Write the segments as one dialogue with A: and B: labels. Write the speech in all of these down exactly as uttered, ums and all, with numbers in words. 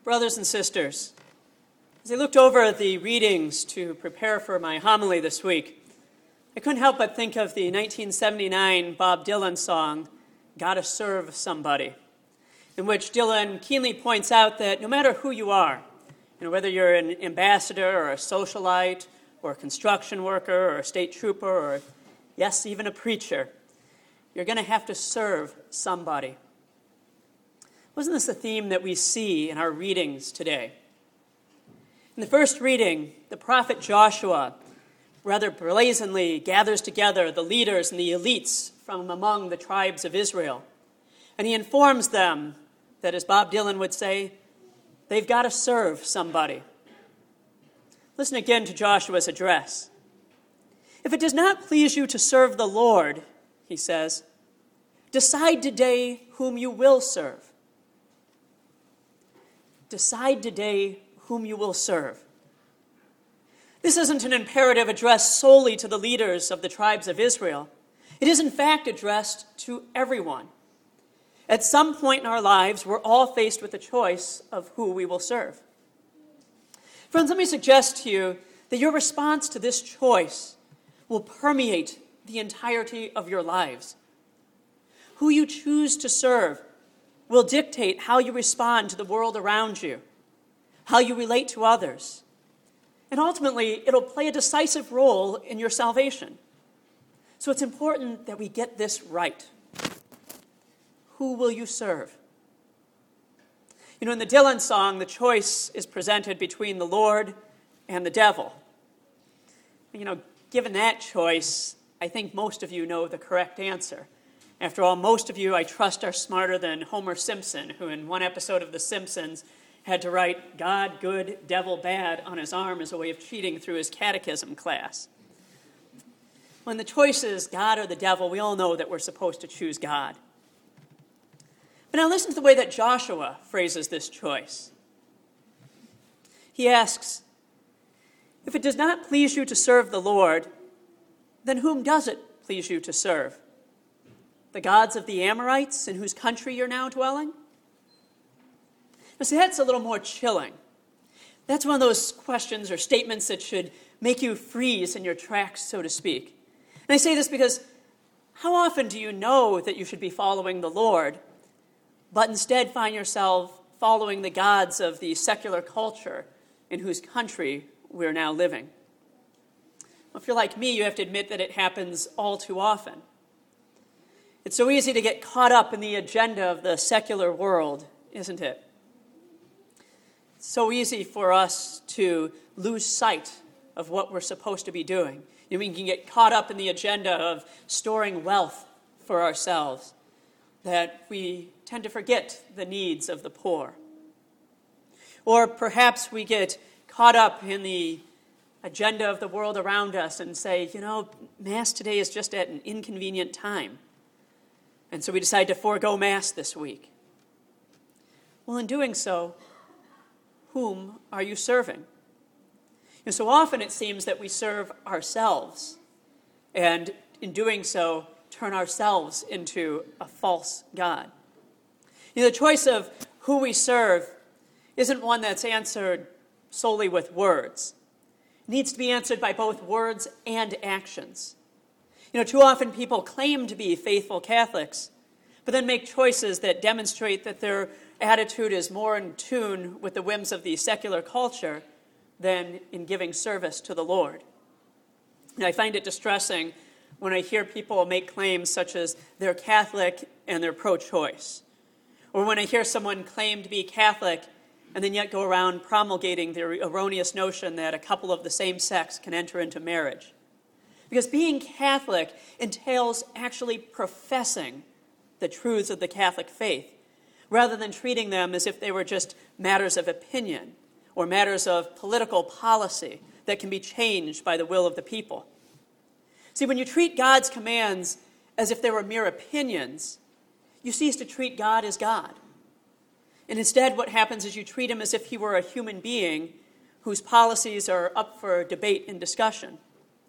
A: Brothers and sisters, as I looked over the readings to prepare for my homily this week, I couldn't help but think of the nineteen seventy-nine Bob Dylan song, "Gotta Serve Somebody," in which Dylan keenly points out that no matter who you are, you know, whether you're an ambassador or a socialite or a construction worker or a state trooper or, yes, even a preacher, you're going to have to serve somebody. Wasn't this a theme that we see in our readings today? In the first reading, the prophet Joshua rather brazenly gathers together the leaders and the elites from among the tribes of Israel. And he informs them that, as Bob Dylan would say, they've got to serve somebody. Listen again to Joshua's address. "If it does not please you to serve the Lord," he says, "decide today whom you will serve." Decide today whom you will serve. This isn't an imperative addressed solely to the leaders of the tribes of Israel. It is in fact addressed to everyone. At some point in our lives, we're all faced with the choice of who we will serve. Friends, let me suggest to you that your response to this choice will permeate the entirety of your lives. Who you choose to serve will dictate how you respond to the world around you, how you relate to others, and ultimately, it'll play a decisive role in your salvation. So it's important that we get this right. Who will you serve? You know, in the Dylan song, the choice is presented between the Lord and the devil. You know, given that choice, I think most of you know the correct answer. After all, most of you, I trust, are smarter than Homer Simpson, who in one episode of The Simpsons had to write "God good, devil bad" on his arm as a way of cheating through his catechism class. When the choice is God or the devil, we all know that we're supposed to choose God. But now listen to the way that Joshua phrases this choice. He asks, "If it does not please you to serve the Lord, then whom does it please you to serve? The gods of the Amorites in whose country you're now dwelling?" Now see, that's a little more chilling. That's one of those questions or statements that should make you freeze in your tracks, so to speak. And I say this because how often do you know that you should be following the Lord, but instead find yourself following the gods of the secular culture in whose country we're now living? Well, if you're like me, you have to admit that it happens all too often. It's so easy to get caught up in the agenda of the secular world, isn't it? It's so easy for us to lose sight of what we're supposed to be doing. You know, we can get caught up in the agenda of storing wealth for ourselves, that we tend to forget the needs of the poor. Or perhaps we get caught up in the agenda of the world around us and say, you know, Mass today is just at an inconvenient time. And so we decide to forego Mass this week. Well, in doing so, whom are you serving? And so often it seems that we serve ourselves, and in doing so, turn ourselves into a false god. You know, the choice of who we serve isn't one that's answered solely with words. It needs to be answered by both words and actions. You know, too often people claim to be faithful Catholics, but then make choices that demonstrate that their attitude is more in tune with the whims of the secular culture than in giving service to the Lord. And I find it distressing when I hear people make claims such as they're Catholic and they're pro-choice, or when I hear someone claim to be Catholic and then yet go around promulgating the erroneous notion that a couple of the same sex can enter into marriage. Because being Catholic entails actually professing the truths of the Catholic faith, rather than treating them as if they were just matters of opinion or matters of political policy that can be changed by the will of the people. See, when you treat God's commands as if they were mere opinions, you cease to treat God as God. And instead, what happens is you treat him as if he were a human being whose policies are up for debate and discussion.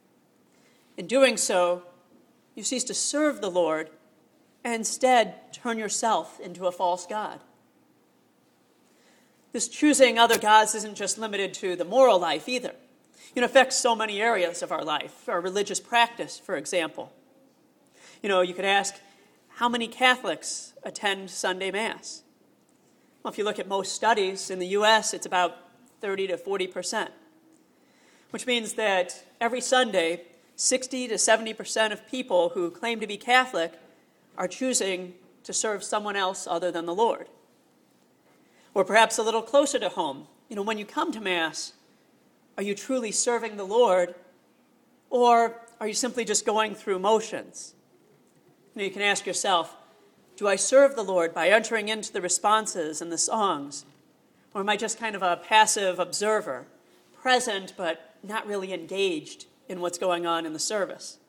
A: In doing so, you cease to serve the Lord and instead turn yourself into a false god. This choosing other gods isn't just limited to the moral life either. It affects so many areas of our life, our religious practice, for example. You know, you could ask, how many Catholics attend Sunday Mass? Well, if you look at most studies in the U S, it's about thirty to forty percent, which means that every Sunday, sixty to seventy percent of people who claim to be Catholic are choosing to serve someone else other than the Lord. Or perhaps a little closer to home, you know, when you come to Mass, are you truly serving the Lord, or are you simply just going through motions? You know, you can ask yourself, do I serve the Lord by entering into the responses and the songs, or am I just kind of a passive observer, present but not really engaged in what's going on in the service?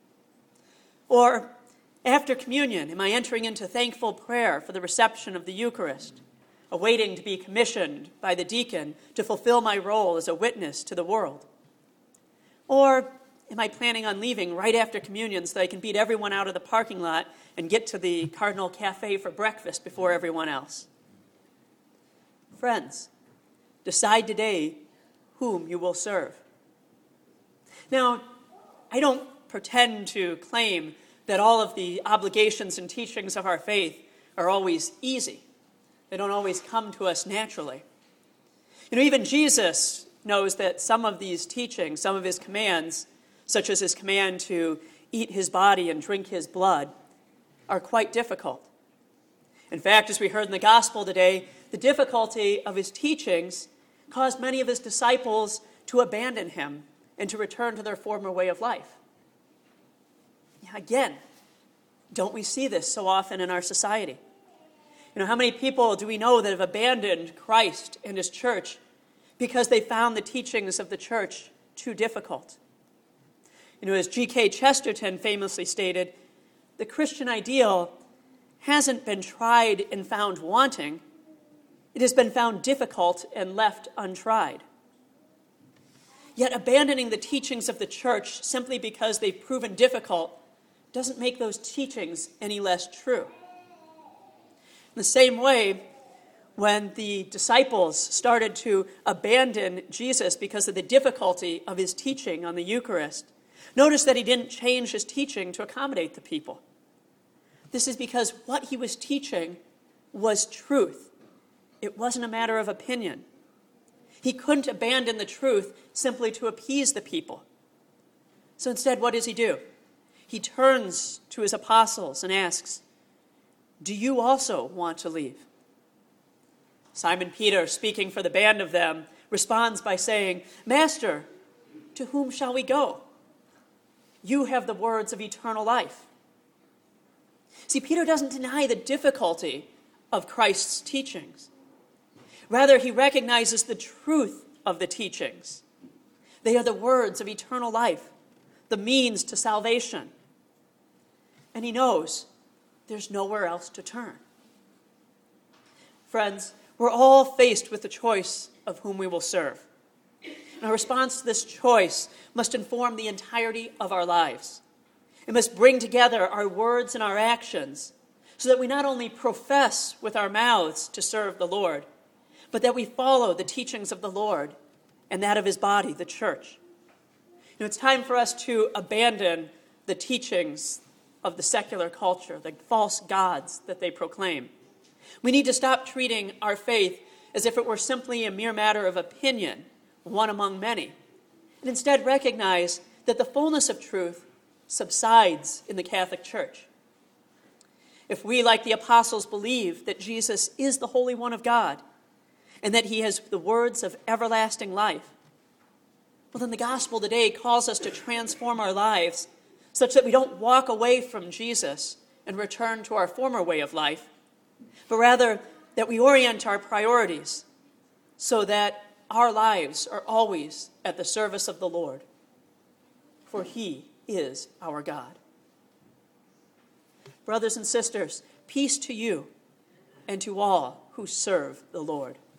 A: Or after communion, am I entering into thankful prayer for the reception of the Eucharist, awaiting to be commissioned by the deacon to fulfill my role as a witness to the world? Or am I planning on leaving right after communion so that I can beat everyone out of the parking lot and get to the Cardinal Cafe for breakfast before everyone else? Friends, decide today whom you will serve. Now, I don't pretend to claim that all of the obligations and teachings of our faith are always easy. They don't always come to us naturally. You know, even Jesus knows that some of these teachings, some of his commands, such as his command to eat his body and drink his blood, are quite difficult. In fact, as we heard in the gospel today, the difficulty of his teachings caused many of his disciples to abandon him and to return to their former way of life. Again, don't we see this so often in our society? You know, how many people do we know that have abandoned Christ and his church because they found the teachings of the church too difficult? You know, as G K Chesterton famously stated, the Christian ideal hasn't been tried and found wanting. It has been found difficult and left untried. Yet abandoning the teachings of the church simply because they've proven difficult doesn't make those teachings any less true. In the same way, when the disciples started to abandon Jesus because of the difficulty of his teaching on the Eucharist, notice that he didn't change his teaching to accommodate the people. This is because what he was teaching was truth. It wasn't a matter of opinion. He couldn't abandon the truth simply to appease the people. So instead, what does he do? He turns to his apostles and asks, "Do you also want to leave?" Simon Peter, speaking for the band of them, responds by saying, "Master, to whom shall we go? You have the words of eternal life." See, Peter doesn't deny the difficulty of Christ's teachings. Rather, he recognizes the truth of the teachings. They are the words of eternal life, the means to salvation. And he knows there's nowhere else to turn. Friends, we're all faced with the choice of whom we will serve. And our response to this choice must inform the entirety of our lives. It must bring together our words and our actions so that we not only profess with our mouths to serve the Lord, but that we follow the teachings of the Lord and that of his body, the church. You know, it's time for us to abandon the teachings of the secular culture, the false gods that they proclaim. We need to stop treating our faith as if it were simply a mere matter of opinion, one among many, and instead recognize that the fullness of truth subsides in the Catholic Church. If we, like the apostles, believe that Jesus is the Holy One of God and that he has the words of everlasting life, well, then the gospel today calls us to transform our lives such that we don't walk away from Jesus and return to our former way of life, but rather that we orient our priorities so that our lives are always at the service of the Lord, for he is our God. Brothers and sisters, peace to you and to all who serve the Lord.